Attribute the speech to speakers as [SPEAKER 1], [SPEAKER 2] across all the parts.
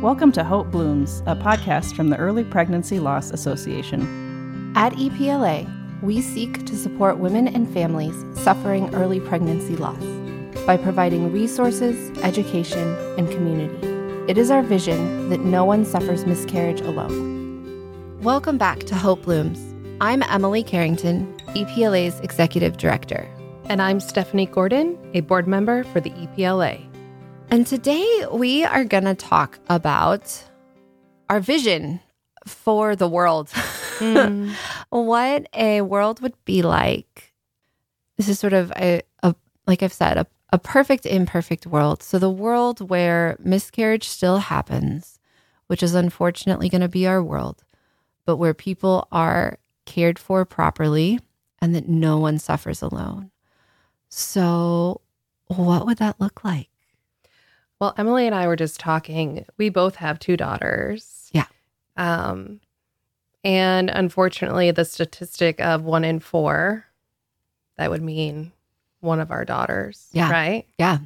[SPEAKER 1] Welcome to Hope Blooms, a podcast from the Early Pregnancy Loss Association.
[SPEAKER 2] At EPLA, we seek to support women and families suffering early pregnancy loss by providing resources, education, and community. It is our vision that no one suffers miscarriage alone. Welcome back to Hope Blooms. I'm Emily Carrington, EPLA's Executive Director.
[SPEAKER 3] And I'm Stephanie Gordon, a board member for the EPLA.
[SPEAKER 2] And today we are going to talk about our vision for the world. What a world would be like. This is sort of, like I've said, a perfect, imperfect world. So the world where miscarriage still happens, which is unfortunately going to be our world, but where people are cared for properly and that no one suffers alone. So what would that look like?
[SPEAKER 3] Well, Emily and I were just talking. We both have two daughters.
[SPEAKER 2] Yeah.
[SPEAKER 3] And unfortunately, the statistic of 1 in 4, that would mean one of our daughters.
[SPEAKER 2] Yeah.
[SPEAKER 3] Right?
[SPEAKER 2] Yeah.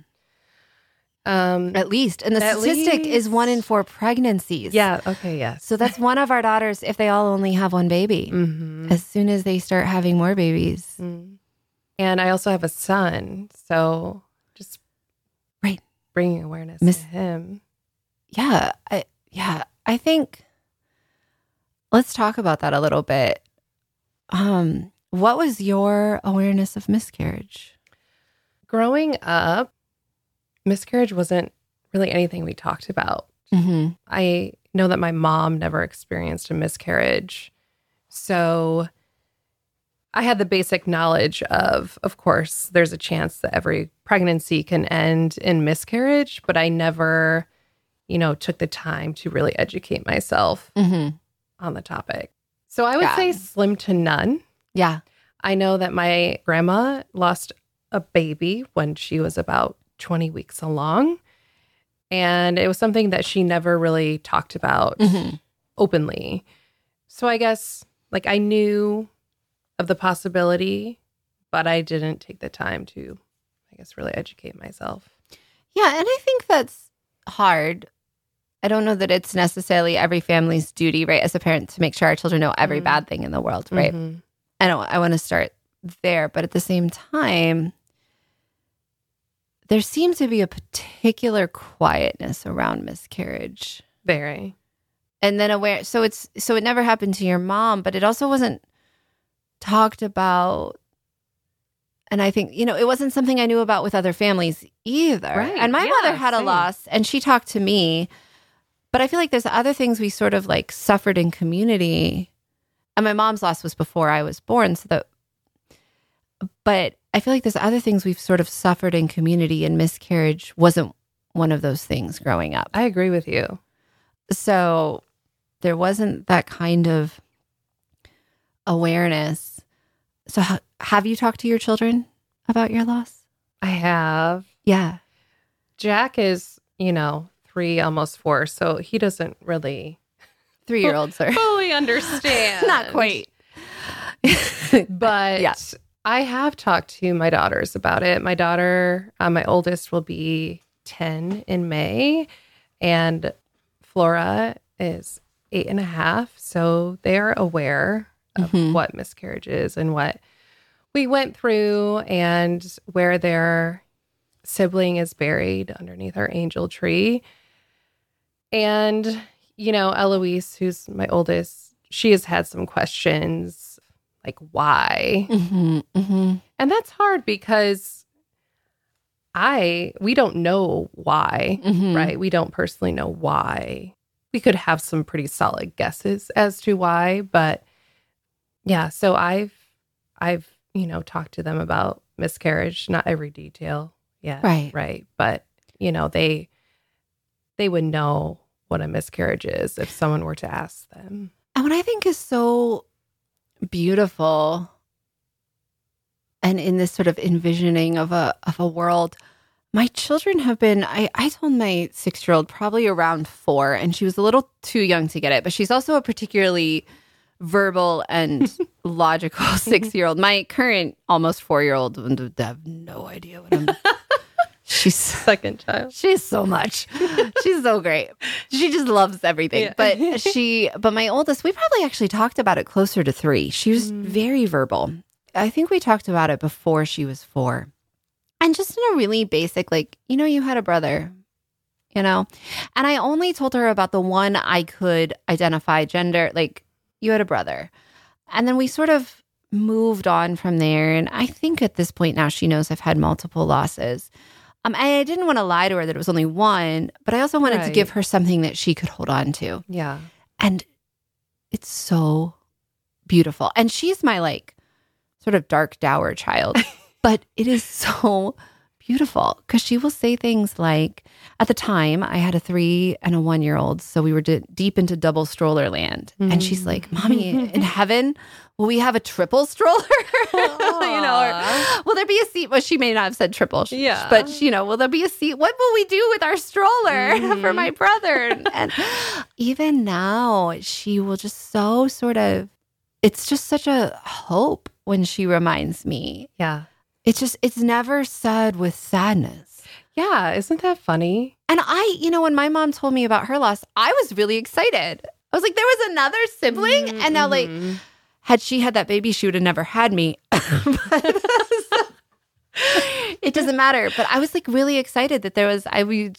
[SPEAKER 2] At least. And the statistic is 1 in 4 pregnancies.
[SPEAKER 3] Yeah. Okay. Yes.
[SPEAKER 2] So that's one of our daughters if they all only have one baby.
[SPEAKER 3] Mm-hmm.
[SPEAKER 2] As soon as they start having more babies.
[SPEAKER 3] Mm. And I also have a son. So just bringing awareness to him.
[SPEAKER 2] Yeah. I think let's talk about that a little bit. What was your awareness of miscarriage?
[SPEAKER 3] Growing up, miscarriage wasn't really anything we talked about.
[SPEAKER 2] Mm-hmm.
[SPEAKER 3] I know that my mom never experienced a miscarriage. So I had the basic knowledge of course, there's a chance that every pregnancy can end in miscarriage, but I never, took the time to really educate myself on the topic. So I would say slim to none.
[SPEAKER 2] Yeah.
[SPEAKER 3] I know that my grandma lost a baby when she was about 20 weeks along. And it was something that she never really talked about openly. So I guess I knew of the possibility, but I didn't take the time to, really educate myself.
[SPEAKER 2] Yeah, and I think that's hard. I don't know that it's necessarily every family's duty, right, as a parent to make sure our children know every bad thing in the world, right?
[SPEAKER 3] Mm-hmm.
[SPEAKER 2] I want to start there, but at the same time, there seems to be a particular quietness around miscarriage.
[SPEAKER 3] Very.
[SPEAKER 2] And then so it never happened to your mom, but it also wasn't talked about. And I think, it wasn't something I knew about with other families either.
[SPEAKER 3] Right.
[SPEAKER 2] And my mother had a loss and she talked to me, but I feel like there's other things we sort of suffered in community. And my mom's loss was before I was born. But I feel like there's other things we've sort of suffered in community, and miscarriage wasn't one of those things growing up.
[SPEAKER 3] I agree with you.
[SPEAKER 2] So there wasn't that kind of awareness. So have you talked to your children about your loss?
[SPEAKER 3] I have.
[SPEAKER 2] Yeah.
[SPEAKER 3] Jack is, 3, almost 4, so he doesn't really
[SPEAKER 2] 3-year-olds are
[SPEAKER 3] fully understand.
[SPEAKER 2] Not quite.
[SPEAKER 3] But
[SPEAKER 2] yeah.
[SPEAKER 3] I have talked to my daughters about it. My daughter, my oldest, will be 10 in May, and Flora is 8.5. So they are aware of what miscarriage is and what we went through and where their sibling is buried underneath our angel tree. And, Eloise, who's my oldest, she has had some questions like why. And that's hard because we don't know why, right? We don't personally know why. We could have some pretty solid guesses as to why, but yeah, so I've talked to them about miscarriage, not every detail. Yeah. Right. But, they would know what a miscarriage is if someone were to ask them.
[SPEAKER 2] And what I think is so beautiful, and in this sort of envisioning of a world, my children have been, I told my 6-year-old probably around 4, and she was a little too young to get it, but she's also a particularly verbal and logical 6-year-old. My current almost 4-year-old would have no idea what I'm She's
[SPEAKER 3] second child.
[SPEAKER 2] She's so much. She's so great. She just loves everything.
[SPEAKER 3] Yeah.
[SPEAKER 2] But my oldest, we probably actually talked about it closer to 3. She was very verbal. I think we talked about it before she was 4. And just in a really basic, like, you had a brother, And I only told her about the one I could identify gender, like, you had a brother. And then we sort of moved on from there. And I think at this point now she knows I've had multiple losses. I didn't want to lie to her that it was only one, but I also wanted to give her something that she could hold on to.
[SPEAKER 3] Yeah.
[SPEAKER 2] And it's so beautiful. And she's my like sort of dark, dour child, but it is so beautiful because she will say things like, at the time I had a 3 and a 1-year-old. So we were deep into double stroller land. Mm-hmm. And she's like, Mommy, in heaven, will we have a triple stroller? Or will there be a seat? Well, she may not have said triple.
[SPEAKER 3] Yeah.
[SPEAKER 2] But, will there be a seat? What will we do with our stroller for my brother? And even now, she will just so sort of, it's just such a hope when she reminds me.
[SPEAKER 3] Yeah.
[SPEAKER 2] It's never said with sadness.
[SPEAKER 3] Yeah. Isn't that funny?
[SPEAKER 2] And when my mom told me about her loss, I was really excited. I was like, there was another sibling. Mm-hmm. And now, like, had she had that baby, she would have never had me. It doesn't matter. But I was like really excited that there was, I was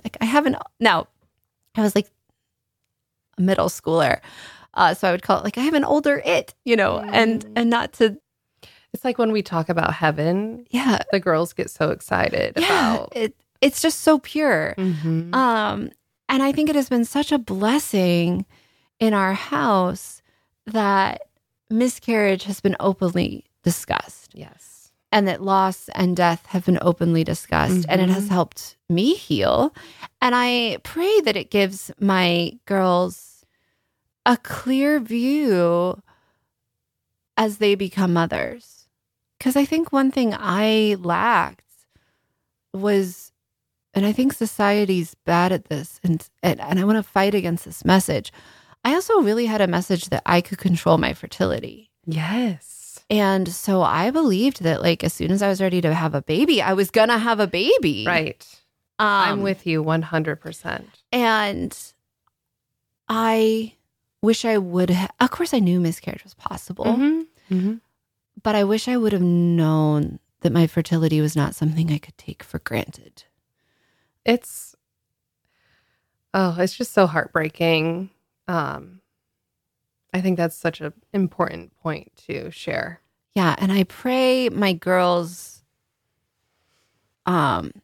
[SPEAKER 2] like a middle schooler. So I would call it like, I have an older it, and not to.
[SPEAKER 3] It's like when we talk about heaven.
[SPEAKER 2] Yeah.
[SPEAKER 3] The girls get so excited about
[SPEAKER 2] it's just so pure.
[SPEAKER 3] Mm-hmm.
[SPEAKER 2] And I think it has been such a blessing in our house that miscarriage has been openly discussed.
[SPEAKER 3] Yes.
[SPEAKER 2] And that loss and death have been openly discussed. And it has helped me heal. And I pray that it gives my girls a clear view as they become mothers. Because I think one thing I lacked was, and I think society's bad at this, and I want to fight against this message. I also really had a message that I could control my fertility.
[SPEAKER 3] Yes.
[SPEAKER 2] And so I believed that, like, as soon as I was ready to have a baby, I was going to have a baby.
[SPEAKER 3] Right. I'm with you 100%.
[SPEAKER 2] And I wish I would have, of course, I knew miscarriage was possible.
[SPEAKER 3] Mm-hmm. Mm-hmm.
[SPEAKER 2] But I wish I would have known that my fertility was not something I could take for granted.
[SPEAKER 3] It's just so heartbreaking. I think that's such an important point to share.
[SPEAKER 2] Yeah, and I pray my girls, if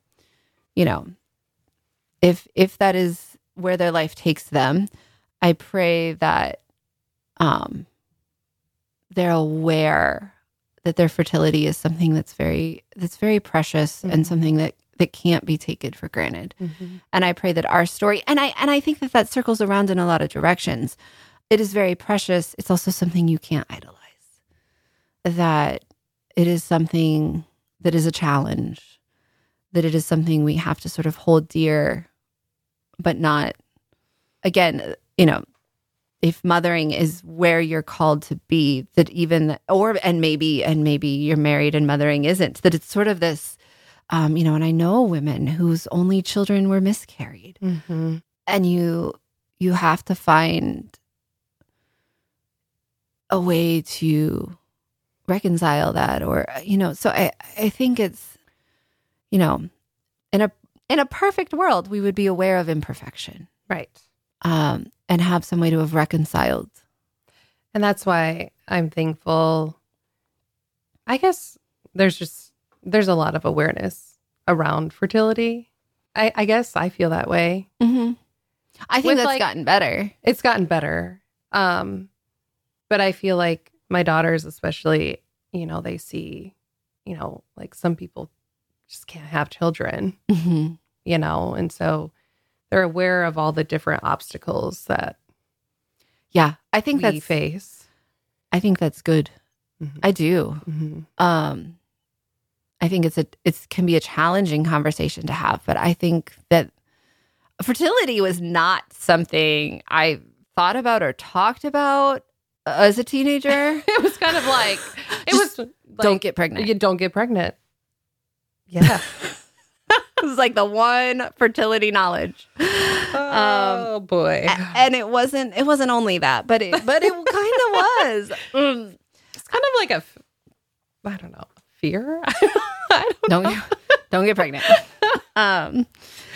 [SPEAKER 2] that is where their life takes them, I pray that they're aware that their fertility is something that's very precious and something that can't be taken for granted. Mm-hmm. And I pray that our story, and I think that circles around in a lot of directions. It is very precious. It's also something you can't idolize. That it is something that is a challenge. That it is something we have to sort of hold dear, but not, again, if mothering is where you're called to be, that and maybe you're married and mothering isn't, that it's sort of this, and I know women whose only children were miscarried.
[SPEAKER 3] Mm-hmm.
[SPEAKER 2] And you have to find a way to reconcile that, or, so I think it's, in a perfect world, we would be aware of imperfection.
[SPEAKER 3] Right.
[SPEAKER 2] And have some way to have reconciled.
[SPEAKER 3] And that's why I'm thankful. I guess there's a lot of awareness around fertility. I guess I feel that way.
[SPEAKER 2] Mm-hmm. I think that's gotten better.
[SPEAKER 3] It's gotten better. But I feel like my daughters especially, they see, like some people just can't have children, and so they're aware of all the different obstacles that
[SPEAKER 2] I think
[SPEAKER 3] we face.
[SPEAKER 2] I think that's good. Mm-hmm. I do.
[SPEAKER 3] Mm-hmm.
[SPEAKER 2] I think it can be a challenging conversation to have, but I think that fertility was not something I thought about or talked about as a teenager.
[SPEAKER 3] It was kind of like,
[SPEAKER 2] don't get pregnant.
[SPEAKER 3] You don't get pregnant. Yeah.
[SPEAKER 2] was like the one fertility knowledge.
[SPEAKER 3] Oh boy.
[SPEAKER 2] And it wasn't only that, but it kind of was.
[SPEAKER 3] It's kind of like I don't know, fear. I don't know.
[SPEAKER 2] Don't get pregnant. But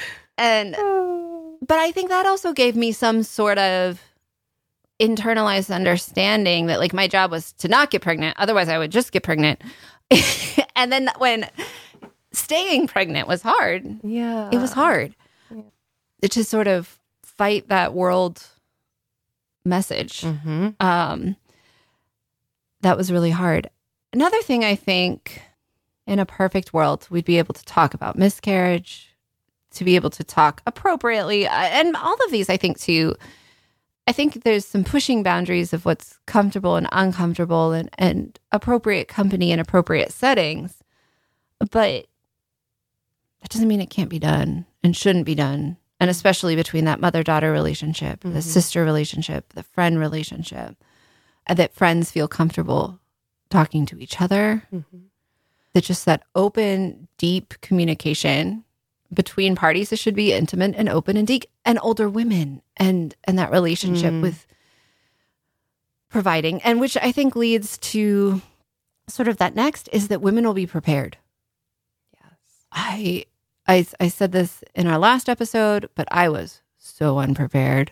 [SPEAKER 2] I think that also gave me some sort of internalized understanding that like my job was to not get pregnant. Otherwise I would just get pregnant. And then when staying pregnant was hard, it was hard to sort of fight that world message. That was really hard. Another thing, I think in a perfect world, we'd be able to talk about miscarriage, to be able to talk appropriately. And all of these, I think, too, I think there's some pushing boundaries of what's comfortable and uncomfortable and appropriate company and appropriate settings. But that doesn't mean it can't be done and shouldn't be done. And especially between that mother-daughter relationship, the sister relationship, the friend relationship, that friends feel comfortable talking to each other. That just that open, deep communication between parties that should be intimate and open and deep, and older women and that relationship with providing, and which I think leads to sort of that next is that women will be prepared. Yes. I said this in our last episode, but I was so unprepared,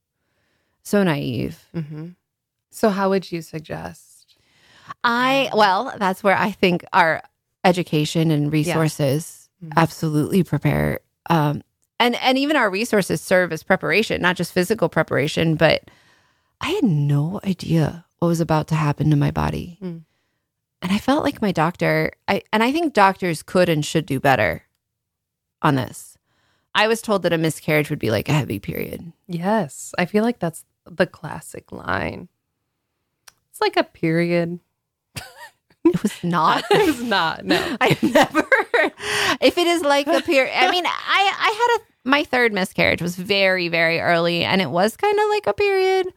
[SPEAKER 2] so naive.
[SPEAKER 3] So how would you suggest?
[SPEAKER 2] Well, that's where I think our education and resources absolutely prepare. And even our resources serve as preparation, not just physical preparation, but I had no idea what was about to happen to my body. And I felt like my doctor, I think doctors could and should do better on this. I was told that a miscarriage would be like a heavy period.
[SPEAKER 3] Yes. I feel like that's the classic line. It's like a period.
[SPEAKER 2] It was not.
[SPEAKER 3] It was not. No.
[SPEAKER 2] I've never. If it is like a period, I mean, I had my third miscarriage was very, very early, and it was kind of like a period.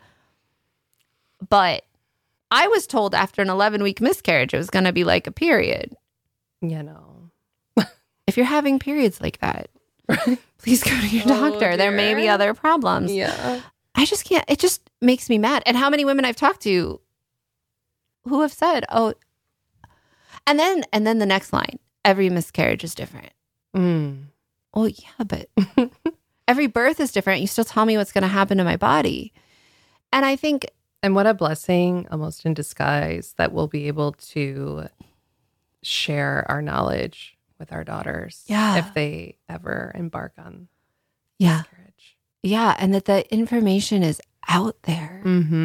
[SPEAKER 2] But I was told after an 11-week miscarriage, it was going to be like a period.
[SPEAKER 3] You know.
[SPEAKER 2] If you're having periods like that, please go to your doctor. There may be other problems.
[SPEAKER 3] Yeah.
[SPEAKER 2] I just can't. It just makes me mad. And how many women I've talked to who have said, "Oh," and then the next line: every miscarriage is different. Well, yeah, but every birth is different. You still tell me what's going to happen to my body, and I think,
[SPEAKER 3] and what a blessing, almost in disguise, that we'll be able to share our knowledge with our daughters, if they ever embark on miscarriage.
[SPEAKER 2] Yeah, and that the information is out there.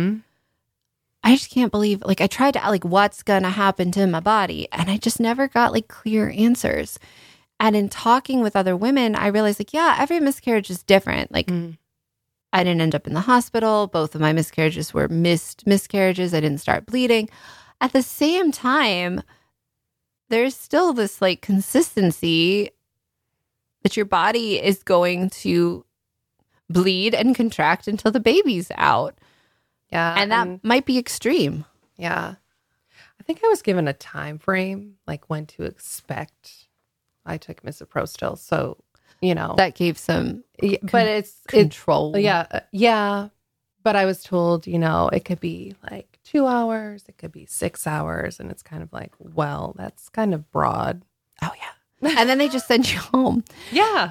[SPEAKER 2] I just can't believe, like, I tried to, like, what's going to happen to my body? And I just never got, like, clear answers. And in talking with other women, I realized, like, yeah, every miscarriage is different. Like, I didn't end up in the hospital. Both of my miscarriages were missed miscarriages. I didn't start bleeding. At the same time, there's still this, like, consistency that your body is going to bleed and contract until the baby's out.
[SPEAKER 3] Yeah.
[SPEAKER 2] And that might be extreme.
[SPEAKER 3] Yeah. I think I was given a time frame, like when to expect. I took misoprostol. So, you know.
[SPEAKER 2] That gave some
[SPEAKER 3] but it's
[SPEAKER 2] control.
[SPEAKER 3] Yeah. But I was told, you know, it could be like 2 hours. It could be 6 hours. And it's kind of like, well, that's kind of broad.
[SPEAKER 2] Oh, yeah. And then they just send you home.
[SPEAKER 3] Yeah.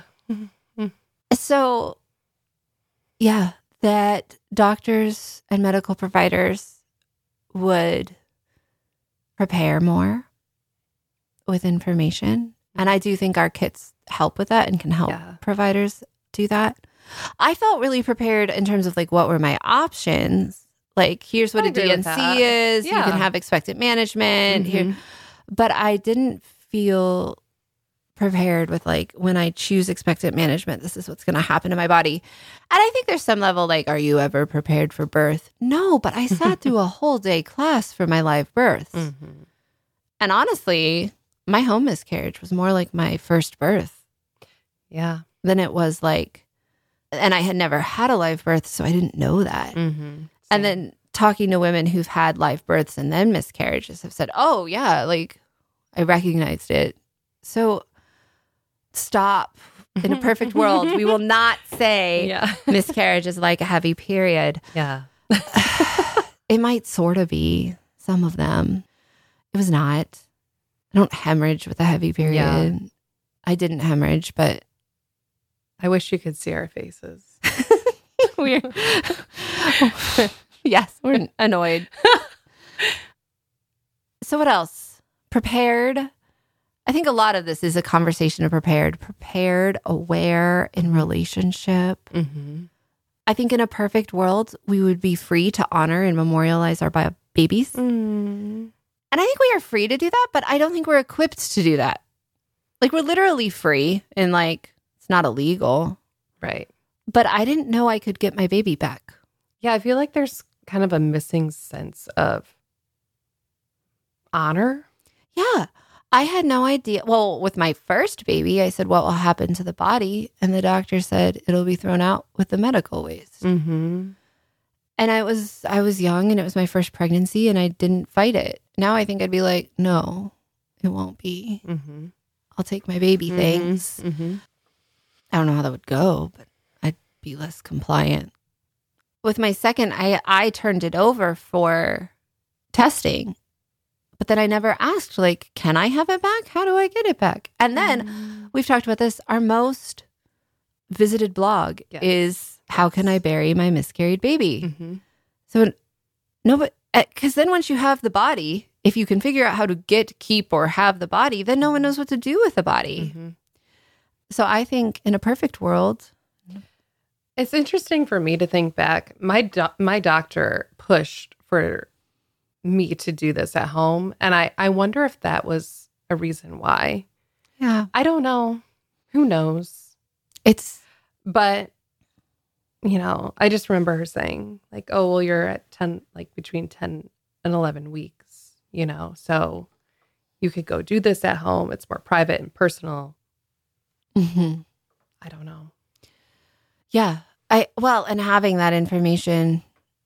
[SPEAKER 2] So, yeah, that doctors and medical providers would prepare more with information. And I do think our kits help with that and can help providers do that. I felt really prepared in terms of, like, what were my options? Like, here's what a DNC is. You can have expectant management here. But I didn't feel prepared with, like, when I choose expectant management, this is what's going to happen to my body. And I think there's some level, like, are you ever prepared for birth? No, but I sat through a whole day class for my live birth. And honestly, my home miscarriage was more like my first birth.
[SPEAKER 3] Yeah.
[SPEAKER 2] Than it was like, and I had never had a live birth, so I didn't know that. And then talking to women who've had live births and then miscarriages have said, oh, yeah, like, I recognized it. So stop. In a perfect world, we will not say miscarriage is like a heavy period.
[SPEAKER 3] Yeah.
[SPEAKER 2] It might sort of be, some of them. It was not. I don't hemorrhage with a heavy period.
[SPEAKER 3] Yeah.
[SPEAKER 2] I didn't hemorrhage, but
[SPEAKER 3] I wish you could see our faces.
[SPEAKER 2] we're yes, we're annoyed. So what else? Prepared. I think a lot of this is a conversation of prepared, aware in relationship.
[SPEAKER 3] Mm-hmm.
[SPEAKER 2] I think in a perfect world, we would be free to honor and memorialize our babies.
[SPEAKER 3] Mm.
[SPEAKER 2] And I think we are free to do that, but I don't think we're equipped to do that. Like, we're literally free and like, it's not illegal.
[SPEAKER 3] Right.
[SPEAKER 2] But I didn't know I could get my baby back.
[SPEAKER 3] Yeah, I feel like there's kind of a missing sense of honor.
[SPEAKER 2] Yeah. I had no idea. Well, with my first baby, I said, what will happen to the body? And the doctor said, it'll be thrown out with the medical waste.
[SPEAKER 3] Mm-hmm.
[SPEAKER 2] And I was young and it was my first pregnancy and I didn't fight it. Now I think I'd be like, no, it won't be.
[SPEAKER 3] Mm-hmm.
[SPEAKER 2] I'll take my baby things.
[SPEAKER 3] Mm-hmm.
[SPEAKER 2] I don't know how that would go, but I'd be less compliant. With my second, I turned it over for testing. But then I never asked, like, can I have it back? How do I get it back? And then we've talked about this. Our most visited blog is how can I bury my miscarried baby?
[SPEAKER 3] Mm-hmm.
[SPEAKER 2] So no, but because then once you have the body, if you can figure out how to get, keep, or have the body, then no one knows what to do with the body.
[SPEAKER 3] Mm-hmm.
[SPEAKER 2] So I think in a perfect world,
[SPEAKER 3] it's interesting for me to think back. My doctor pushed for me to do this at home. And I wonder if that was a reason why.
[SPEAKER 2] yeah,
[SPEAKER 3] I don't know. Who knows? But, you know, I just remember her saying like, oh, well, you're at 10, like between 10 and 11 weeks, you know, so you could go do this at home. It's more private and personal.
[SPEAKER 2] mm-hmm.
[SPEAKER 3] I don't know.
[SPEAKER 2] Yeah. And having that information.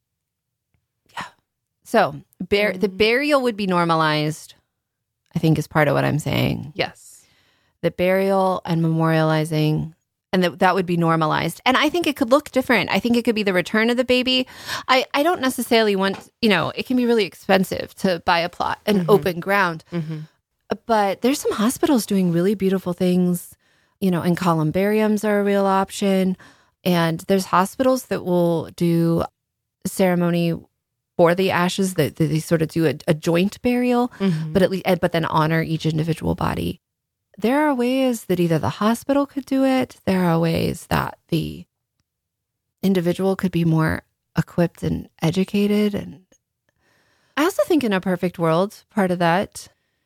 [SPEAKER 2] Yeah. So the burial would be normalized, I think, is part of what I'm saying.
[SPEAKER 3] Yes.
[SPEAKER 2] The burial and memorializing, and that would be normalized. And I think it could look different. I think it could be the return of the baby. I don't necessarily want, it can be really expensive to buy a plot and open ground.
[SPEAKER 3] Mm-hmm.
[SPEAKER 2] But there's some hospitals doing really beautiful things, and columbariums are a real option. And there's hospitals that will do a ceremony for the ashes, that they sort of do a joint burial, but then honor each individual body. There are ways that either the hospital could do it. There are ways that the individual could be more equipped and educated. And I also think in a perfect world, part of that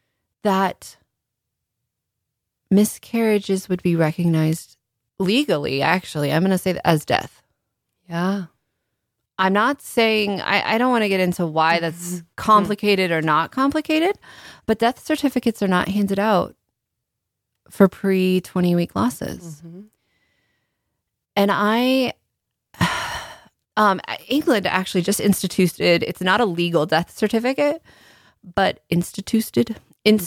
[SPEAKER 2] miscarriages would be recognized legally, actually. I'm going to say that as death.
[SPEAKER 3] Yeah.
[SPEAKER 2] I'm not saying, I don't want to get into why that's complicated or not complicated, but death certificates are not handed out for pre-20-week losses.
[SPEAKER 3] Mm-hmm.
[SPEAKER 2] And England actually just instituted, it's not a legal death certificate, but instituted.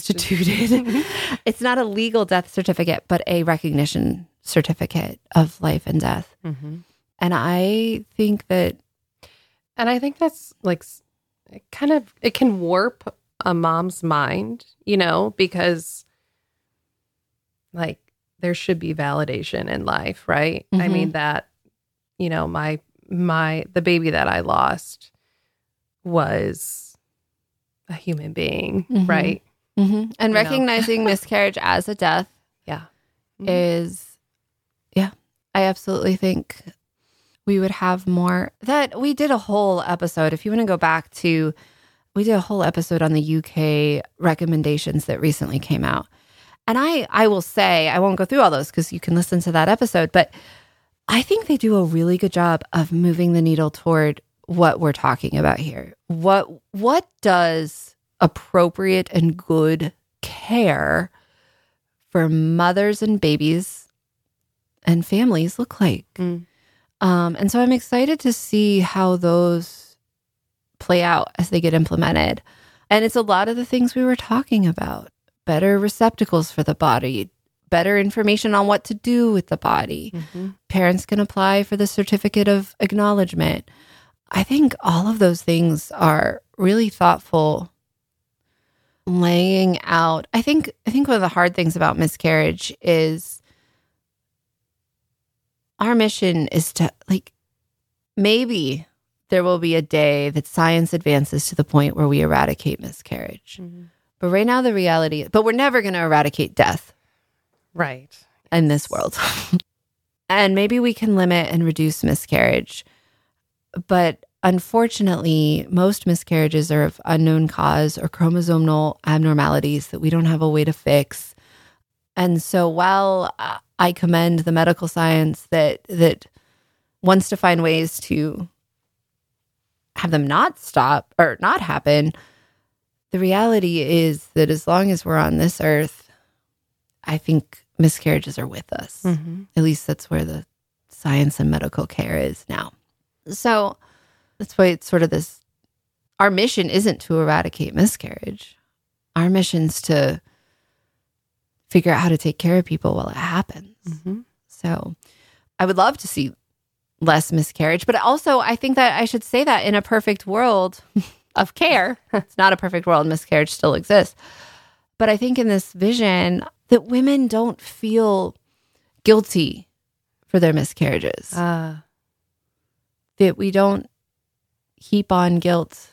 [SPEAKER 2] It's not a legal death certificate, but a recognition certificate of life and death.
[SPEAKER 3] Mm-hmm.
[SPEAKER 2] And I think
[SPEAKER 3] that's like it can warp a mom's mind, because like there should be validation in life, right?
[SPEAKER 2] Mm-hmm.
[SPEAKER 3] I mean that, the baby that I lost was a human being, right?
[SPEAKER 2] Mm-hmm. And recognizing miscarriage as a death is, I absolutely think we would have more. That we did a whole episode. If you want to go back to, we did a whole episode on the UK recommendations that recently came out. And I will say, I won't go through all those because you can listen to that episode, but I think they do a really good job of moving the needle toward what we're talking about here. What does appropriate and good care for mothers and babies and families look like? And so I'm excited to see how those play out as they get implemented. And it's a lot of the things we were talking about. Better receptacles for the body, better information on what to do with the body. Parents can apply for the certificate of acknowledgement. I think all of those things are really thoughtful, laying out. I think one of the hard things about miscarriage is our mission is to, like, maybe there will be a day that science advances to the point where we eradicate miscarriage. But right now, the reality, but we're never going to eradicate death.
[SPEAKER 3] Right.
[SPEAKER 2] In this world. And maybe we can limit and reduce miscarriage. But unfortunately, most miscarriages are of unknown cause or chromosomal abnormalities that we don't have a way to fix. And so while I commend the medical science that wants to find ways to have them not stop or not happen, the reality is that as long as we're on this earth, I think miscarriages are with us. At least that's where the science and medical care is now. So that's why it's sort of this, our mission isn't to eradicate miscarriage. Our mission's to figure out how to take care of people while it happens. So I would love to see less miscarriage, but also I think that I should say that in a perfect world of care, it's not a perfect world, miscarriage still exists. But I think in this vision that women don't feel guilty for their miscarriages. That we don't heap on guilt.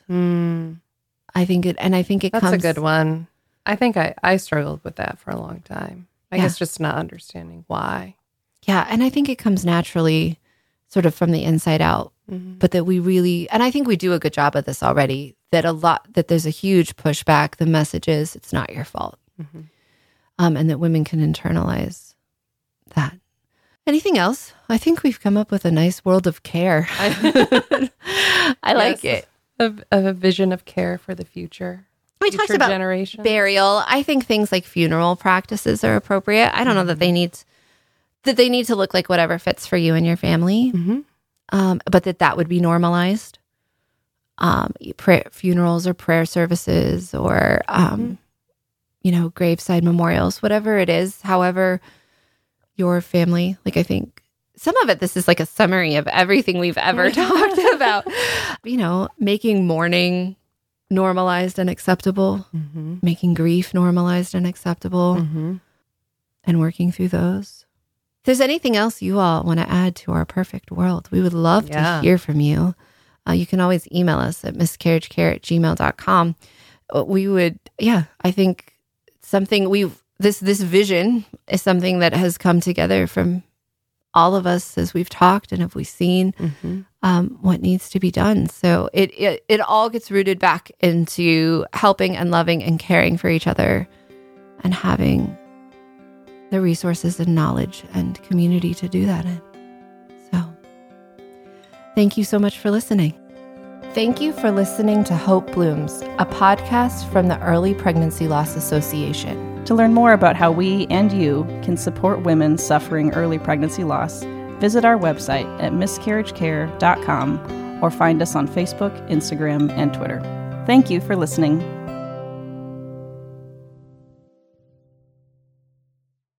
[SPEAKER 2] I think it
[SPEAKER 3] That's
[SPEAKER 2] comes.
[SPEAKER 3] a good one. I think I struggled with that for a long time. I guess just not understanding why.
[SPEAKER 2] Yeah, and I think it comes naturally, sort of from the inside out. But that we really, and I think we do a good job of this already, that there's a huge pushback. The message is, it's not your fault. And that women can internalize that. Anything else? I think we've come up with a nice world of care. I like it.
[SPEAKER 3] A vision of care for the future.
[SPEAKER 2] We talked about
[SPEAKER 3] generations.
[SPEAKER 2] Burial. I think things like funeral practices are appropriate. I don't know that they need to look like whatever fits for you and your family, but that would be normalized. Funerals or prayer services or graveside memorials, whatever it is. However, your family, like, I think some of it, this is like a summary of everything we've ever talked about. Making mourning normalized and acceptable, making grief normalized and acceptable, and working through those. If there's anything else you all want to add to our perfect world, we would love to hear from you. You can always email us at miscarriagecare@gmail.com. We would, I think something this vision is something that has come together from all of us as we've talked and have we seen what needs to be done. So it all gets rooted back into helping and loving and caring for each other and having the resources and knowledge and community to do that in. So thank you so much for listening. Thank you for listening to Hope Blooms, a podcast from the Early Pregnancy Loss Association.
[SPEAKER 1] To learn more about how we and you can support women suffering early pregnancy loss, visit our website at miscarriagecare.com or find us on Facebook, Instagram, and Twitter. Thank you for listening.